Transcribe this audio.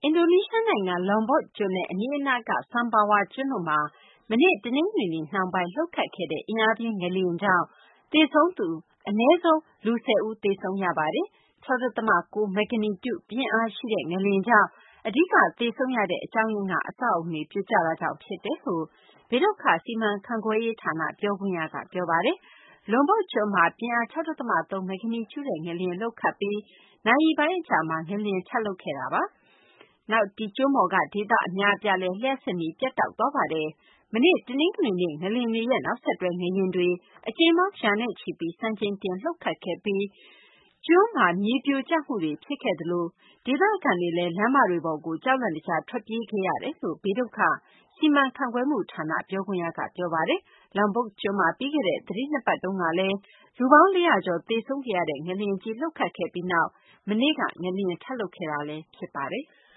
အင်ဒိုနီးရှားနိုင်ငံ Lombok ကျွန်းနဲ့အနီးအနားက Sumbawa ကျွန်းတို့မှာမနေ့ တနင်္ဂနွေနေ့နှောင်းပိုင်းလှုပ်ခတ်ခဲ့တဲ့အင်အားပြင်းငလျင်ကြောင့်သေဆုံးသူအနည်းဆုံးလူ 10 ဦးသေဆုံးခဲ့ပါတယ်။ 6.9 မက်ဂနီကျုပြင်းအားရှိတဲ့ငလျင်ကြောင့်အဓိကသေဆုံးရတဲ့အကြောင်းရင်းကအဆောက်အအုံတွေပြိုကျတာကြောင့်ဖြစ်တယ်လို့ဘေးဒုက္ခစီမံခန့်ခွဲရေးဌာနပြောခွင့်ရကပြောပါတယ်။ Lombok ကျွန်းမှာပြင်းအား 6.3 မက်ဂနီကျုတဲ့ငလျင်လှုပ်ခတ်ပြီးနာရီပိုင်းအကြာမှာငလျင်ထပ်လှုပ်ခဲ့တာပါ။ နောက်ဒီကျွန်းပေါ်ကဒေသအများအပြားလည်းလျှပ်စစ်မီးပြတ်တောက်သွားပါတယ်။ မနေ့တနင်္ဂနွေနေ့ငလျင်တွေရဲ့နောက်ဆက်တွဲငလျင်တွေအကြိမ်ပေါင်းရာနဲ့ချီပြီးစံချိန်တင်လှုပ်ခတ်ခဲ့ပြီးကျွန်းမှာမြေပြိုကျမှုတွေဖြစ်ခဲ့သလိုဒေသခံတွေလည်းလမ်းမတွေပေါ်ကိုကြောက်လန့်တကြားထွက်ပြေးခဲ့ရတယ်လို့ဘေးဒုက္ခစီမံခန့်ခွဲမှုဌာနပြောခွင့်ရကပြောပါတယ်။ Lombok ကျွန်းမှာပြီးခဲ့တဲ့သီတင်း 2 ပတ်တုန်းကလည်းလူပေါင်း 400 ကျော်သေဆုံးခဲ့ရတဲ့ငလျင်ကြီးလှုပ်ခတ်ခဲ့ပြီးနောက်မနေ့ကငလျင်ထပ်လှုပ်ခဲ့တာလည်းဖြစ်ပါတယ်။